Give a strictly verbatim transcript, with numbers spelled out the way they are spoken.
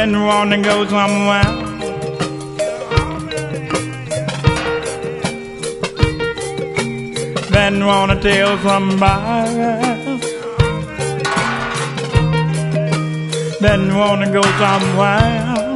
Been wanting to go somewhere. Been wanna tell somebody. Been wanna go somewhere.